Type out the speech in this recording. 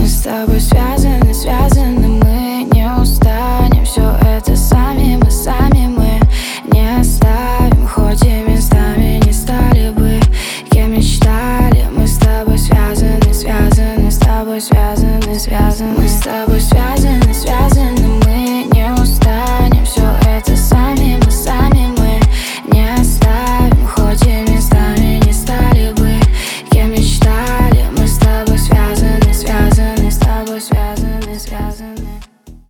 с тобой связаны, связаны, мы не устанем. Все это сами мы не оставим. Хоть и местами не стали бы, кем мечтали. Мы с тобой связаны, связаны, с тобой связаны, связаны. Мы с тобой связаны, связаны,